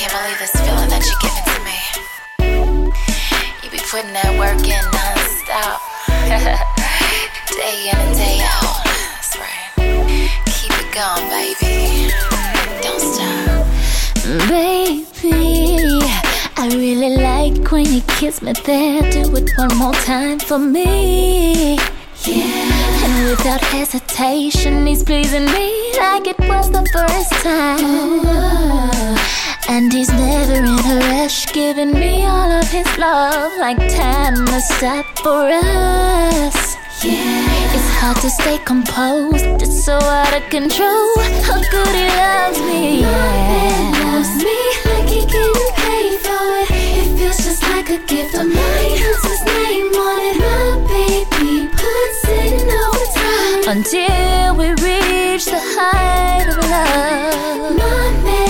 can't believe this feeling that you're giving to me. You be putting that work in non-stop. Day in and day out. That's right. Keep it going, baby. Don't stop. Baby, I really like when you kiss me there. Do it one more time for me. Yeah. And without hesitation, he's pleasing me like it was the first time. And he's never in a rush, giving me all of his love, like time must stop for us. Yeah. It's hard to stay composed, it's so out of control. How good he loves me. Man loves me like he getting paid for it. It feels just like a gift of mine. Puts his name on it. My baby puts in overtime until we reach the height of love. My man